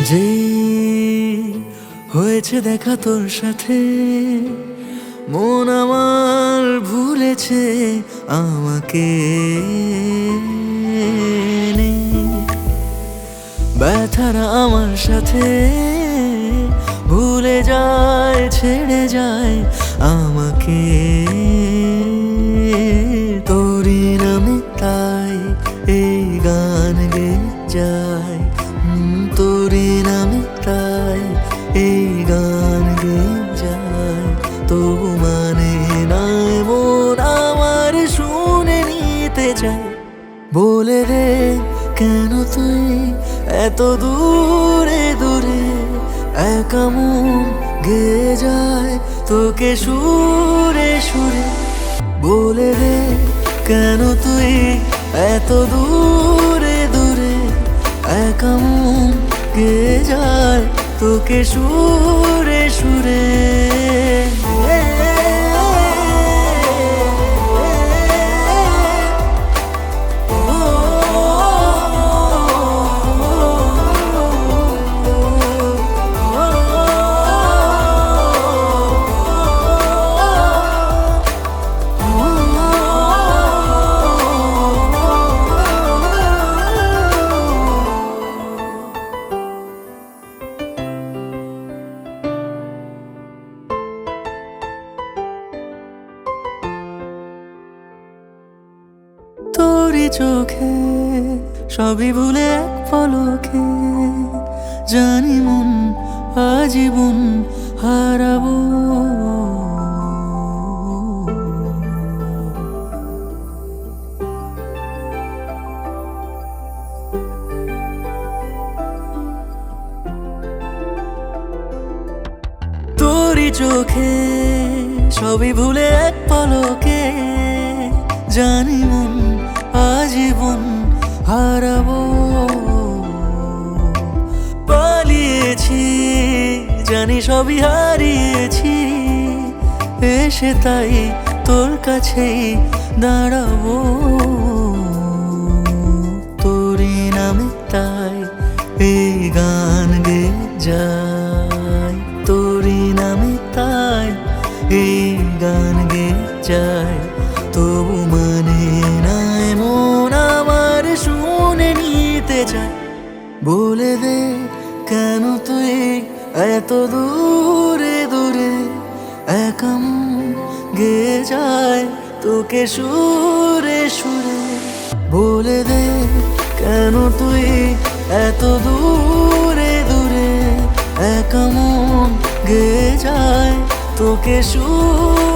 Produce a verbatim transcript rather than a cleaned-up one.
যে হয়েছে দেখা তোর সাথে, মন আমার ভুলেছে আমাকে। ব্যথারা আমার সাথে ভুলে যায়, ছেড়ে যায় আমাকে। তোরই নামে তাই এই গান গেয়ে যায়, তোরই নামে তাই এই গান গেয়ে যায়। তবু মানে নাই মন আমার শুনে নিতে চায়। বলে দে কেন তুই এত দূরে দূরে, একা মন গেয়ে যায় তোকে সুরে সুরে। বলে দে কেন তুই এত দূরে দূরে, একা মন গেয়ে যায় তোকে সুরে সুরে। তোরই চোখে সবই ভুলে এক পলকে, জানি মন আজীবন হারাবো। তোরই চোখে সবই ভুলে এক পলকে, জানি মন আজীবন হারাবো। পালিয়েছি জানি সবই হারিয়েছি, এসে তাই তোর কাছেই দাঁড়াবো। তোরই নামে তাই এই গান গেয়ে যায়, তোরই নামে তাই এই গান গেয়ে যায়। তবু মানে নাই মন আমার শুনে নিতে চায়। বলে দে কেন তুই এত দূরে দূরে, একা মন গেয়ে যায় তোকে সুরে সুরে। বলে দে কেন তুই এত দূরে দূরে, একা মন গেয়ে যায় তোকে সুরে।